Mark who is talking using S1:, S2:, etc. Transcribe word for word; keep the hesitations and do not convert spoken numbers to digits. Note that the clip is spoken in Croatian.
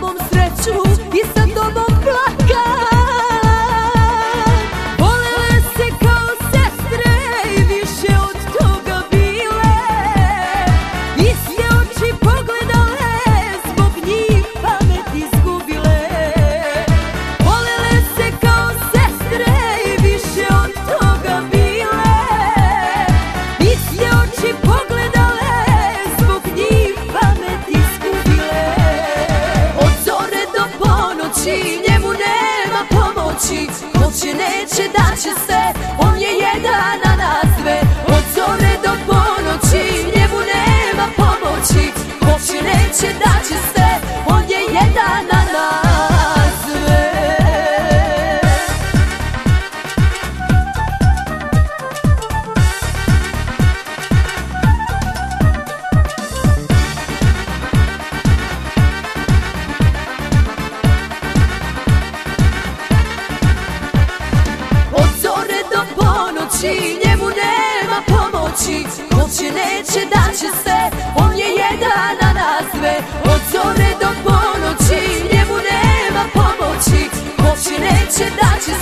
S1: tobom sreću i sa tobom plakam. Volele se kao sestre i više od toga bile, iste oči pogledale, zbog njih pamet izgubile. Volele se kao sestre i više od toga bile, iste oči pogledale, zbog njih pamet izgubile. Od zore do ponoći njemu nema pomoći, hoće neće da će se, on je jedan na nas sve. Od zore do ponoći njemu nema pomoći, hoće neće da će se, on je jedan na nas sve. Od zore do ponoći njemu nema pomoći, hoće neće da će se, on je jedan na nas sve. Od zore do ponoći njemu nema pomoći, hoće neće da će se,